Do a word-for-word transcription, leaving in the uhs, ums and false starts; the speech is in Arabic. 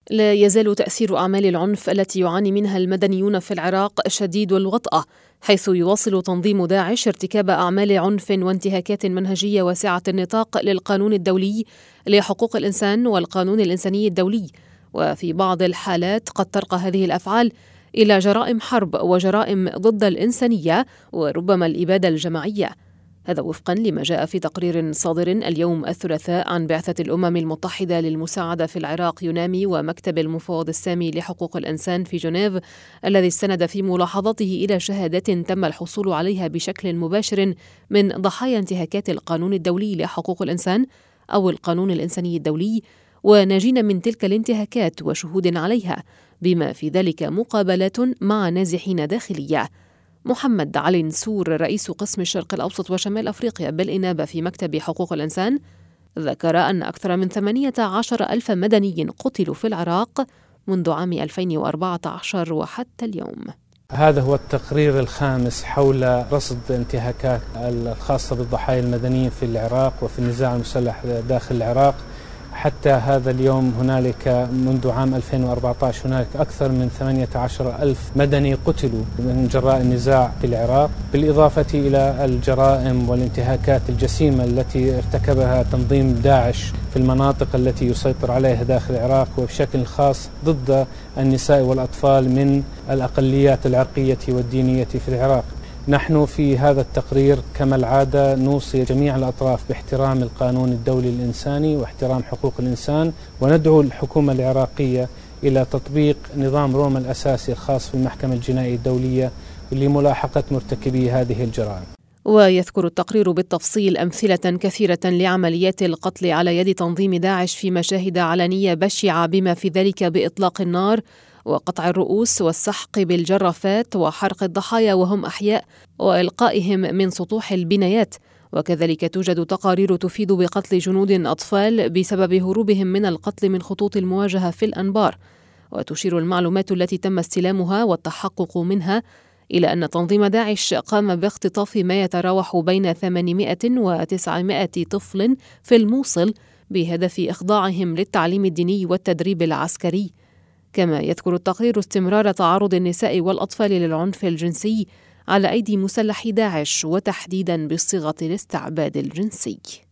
لا يزال تأثير أعمال العنف التي يعاني منها المدنيون في العراق شديد الوطأة، حيث يواصل تنظيم داعش ارتكاب أعمال عنف وانتهاكات منهجية واسعة النطاق للقانون الدولي لحقوق الإنسان والقانون الإنساني الدولي، وفي بعض الحالات قد ترقى هذه الأفعال إلى جرائم حرب وجرائم ضد الإنسانية وربما الإبادة الجماعية. هذا وفقا لما جاء في تقرير صادر اليوم الثلاثاء عن بعثة الأمم المتحدة للمساعدة في العراق يونامي ومكتب المفوض السامي لحقوق الإنسان في جنيف، الذي استند في ملاحظاته إلى شهادات تم الحصول عليها بشكل مباشر من ضحايا انتهاكات القانون الدولي لحقوق الإنسان أو القانون الإنساني الدولي وناجين من تلك الانتهاكات وشهود عليها، بما في ذلك مقابلات مع نازحين داخلية. محمد علي نسور رئيس قسم الشرق الأوسط وشمال أفريقيا بالإنابة في مكتب حقوق الإنسان ذكر أن أكثر من ثمانية عشر ألف مدني قتلوا في العراق منذ عام ألفين وأربعة عشر وحتى اليوم. هذا هو التقرير الخامس حول رصد انتهاكات الخاصة بالضحايا المدنيين في العراق وفي النزاع المسلح داخل العراق. حتى هذا اليوم هنالك منذ عام ألفين وأربعة عشر هنالك أكثر من ثمانية عشر ألف مدني قتلوا من جراء النزاع في العراق، بالإضافة إلى الجرائم والانتهاكات الجسيمة التي ارتكبها تنظيم داعش في المناطق التي يسيطر عليها داخل العراق، وبشكل خاص ضد النساء والأطفال من الأقليات العرقية والدينية في العراق. نحن في هذا التقرير كما العادة نوصي جميع الأطراف باحترام القانون الدولي الإنساني واحترام حقوق الإنسان، وندعو الحكومة العراقية إلى تطبيق نظام روما الأساسي الخاص بالمحكمة الجنائية الدولية لملاحقة مرتكبي هذه الجرائم. ويذكر التقرير بالتفصيل أمثلة كثيرة لعمليات القتل على يد تنظيم داعش في مشاهد علنية بشعة، بما في ذلك بإطلاق النار وقطع الرؤوس والسحق بالجرافات وحرق الضحايا وهم أحياء وإلقائهم من سطوح البنايات. وكذلك توجد تقارير تفيد بقتل جنود أطفال بسبب هروبهم من القتل من خطوط المواجهة في الأنبار. وتشير المعلومات التي تم استلامها والتحقق منها إلى أن تنظيم داعش قام باختطاف ما يتراوح بين ثمانمائة وتسعمائة طفل في الموصل بهدف إخضاعهم للتعليم الديني والتدريب العسكري. كما يذكر التقرير استمرار تعرض النساء والأطفال للعنف الجنسي على أيدي مسلحي داعش، وتحديدا بصيغة الاستعباد الجنسي.